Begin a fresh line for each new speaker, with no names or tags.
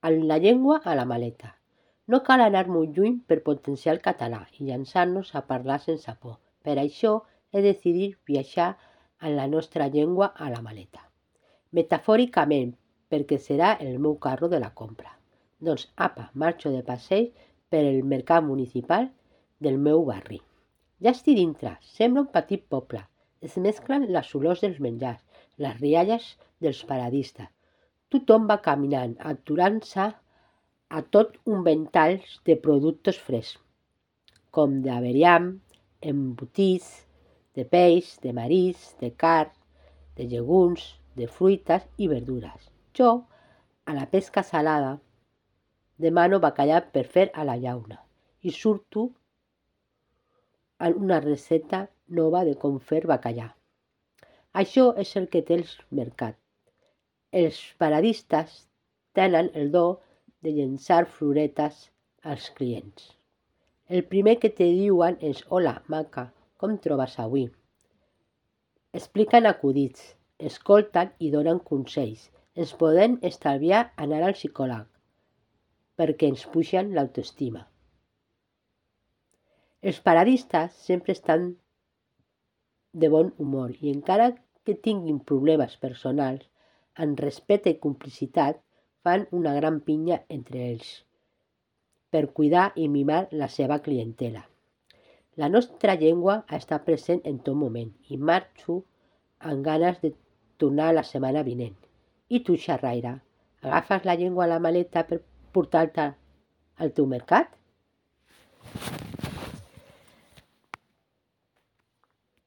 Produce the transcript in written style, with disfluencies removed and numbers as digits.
amb la llengua a la maleta. No cal anar molt lluny per potenciar el català i llançar-nos a parlar sense por. Per això he decidit viatjar amb la nostra llengua a la maleta. Metafòricament, perquè serà el meu carro de la compra. Doncs apa, marxo de passeig per el mercat municipal del meu barri. Ja estic dintre, sembla un petit poble. Es mesclen les olors dels menjars, les rialles dels paradistes. Tothom va caminant, aturant-se a tot un ventall de productes frescs, com d'averiam, embotits, de peix, de marisc, de carn, de llegums, de fruites i verdures. Jo, a la pesca salada, demano bacallà per fer a la llauna i surto en una recepta nova de com fer bacallà. Això és el que té el mercat. Els paradistes tenen el do de llençar floretes als clients. El primer que te diuen és «Hola, maca, com trobes avui?» Expliquen acudits, escolten i donen consells. Ens podem estalviar anar al psicòleg perquè ens pugen l'autoestima. Els paradistes sempre estan de bon humor i encara que tinguin problemes personals, amb respecte i complicitat, fan una gran pinya entre ells per cuidar i mimar la seva clientela. La nostra llengua està present en tot moment i marxo amb ganes de tornar la setmana vinent. I tu, xerraire, agafes la llengua a la maleta per portar-te al teu mercat?